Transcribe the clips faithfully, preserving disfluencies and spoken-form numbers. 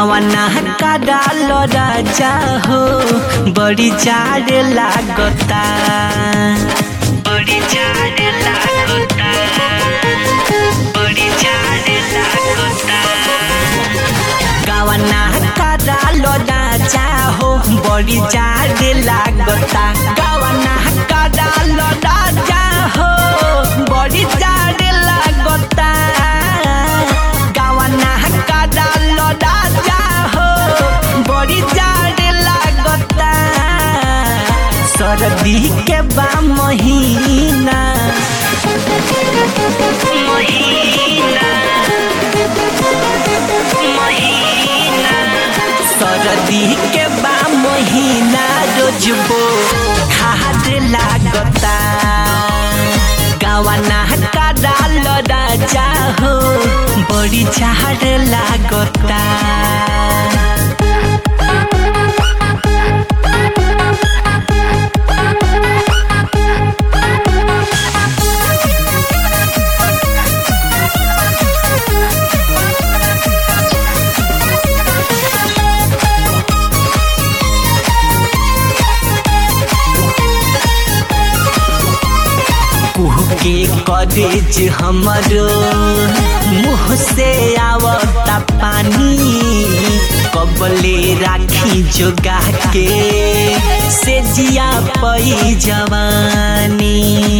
गावना का डाल राजा हो बड़ी जाड़ लागता बड़ी जाड़ लागता बड़ी जाड़ लागता गावना का डाल राजा हो बड़ी जाड़ लागता गावना का डाल राजा हो बड़ी जाड़ लागता गावना का डाल राजा हो बड़ी जाड़ लागता सर्दी के बा महीना महीना महीना सर्दी के बा महीना रोजबो खाद लागता गावना का डाल राजा हो बड़ी झाड़ लागता के कॉलेज हमरो मुँह से आवता पानी कबले राखी जोगा के से जिया पई जवानी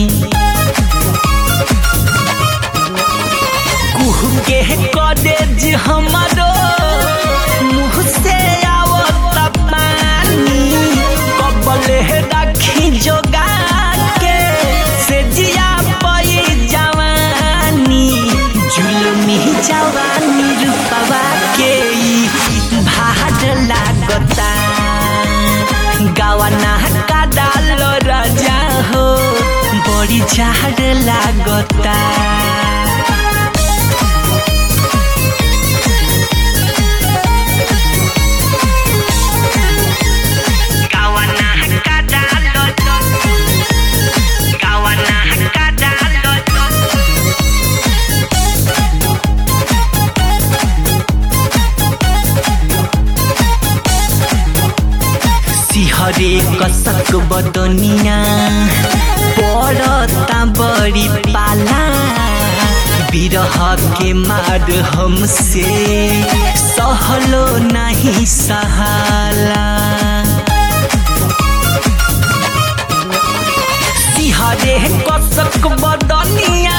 कुह के कॉलेज हमरो मुँह से आवता पानी कबले राखी जोगा के से जिया जुलमी जवानी रूपवा के भाड़ लागता गावना का डाल राजा हो बड़ी झाड़ लागता हरे कसक बदनिया पड़ता बड़ी पाला बिरह के मार हमसे सहलो नहीं सहाला हरे कसक बदनिया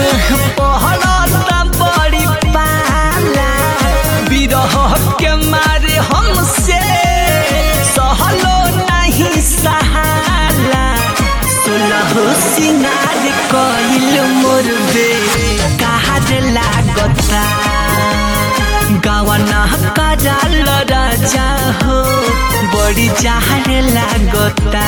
पड़ता बड़ी पाला बिरह के मारे हमसे सहलो नहीं सहाला सुलह सिंगार कइल मोर बे काहर लागता गावना का डाल राजा हो बड़ी झाड़ लागता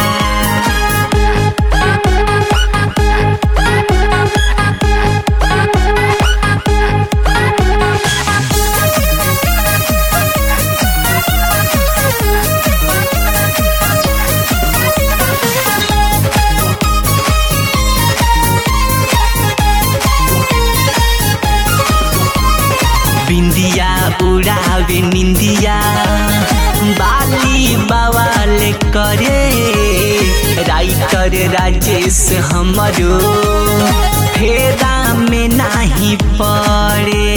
बिंदिया उड़ावे निंदिया बाली बवाल करे राइटर राजेश हमरो फेरा में नहीं पड़े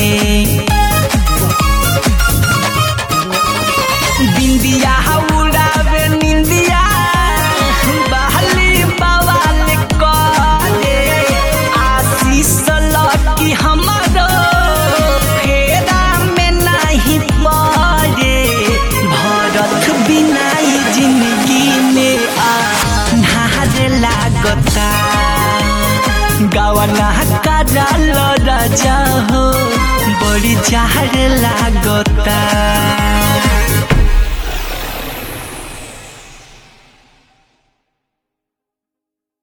बिंदिया उड़ावे निंदिया बाली बवाल करे आशीष लकी हमरो लागता गावना का डाल राजा हो बड़ी झाड़ लागता।